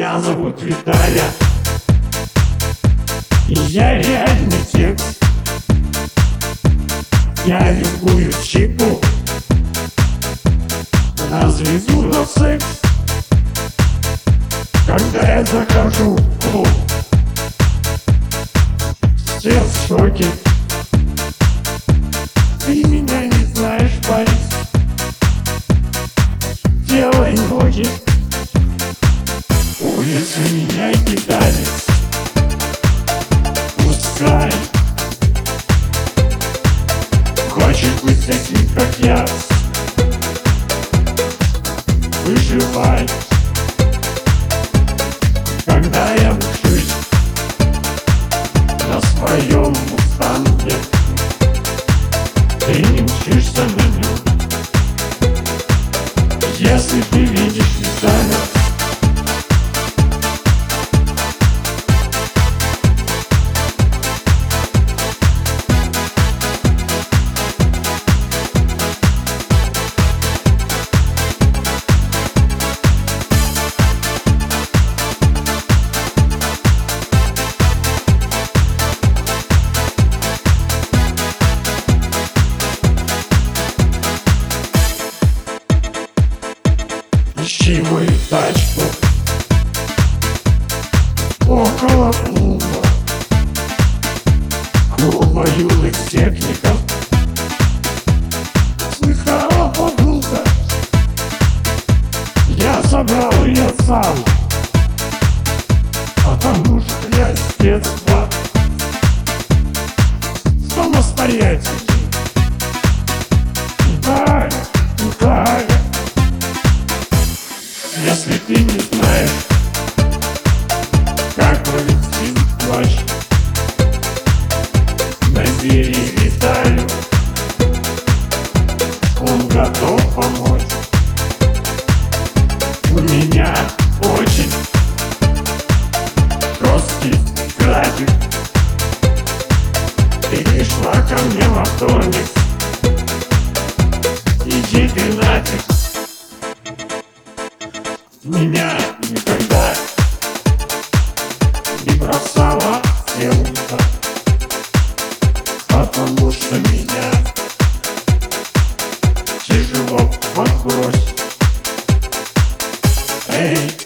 Меня зовут Виталя, и я реальный текст. Я любую чипу разведу на секс. Когда я захожу в клуб, все в шоке. Ты меня не знаешь, парень. Делай ноги, улицы меня кидались. Пускай хочет быть таким, как я. Выживай, когда я мчусь на своем мустанге. Ты не мчишься на нем. Если ты видишь Виталя, ищи мою тачку около клуба юных техников. Слыхала подруга, я собрал ее сам, потому что я с детства самостоятельный. Виталя, если ты не знаешь, как провести ночь, набери Виталю, он готов помочь. У меня очень жесткий график. Ты пришла ко мне во вторник, иди ты нафиг. Меня никогда не бросала девушка, потому что меня тяжело подбросить. Эй,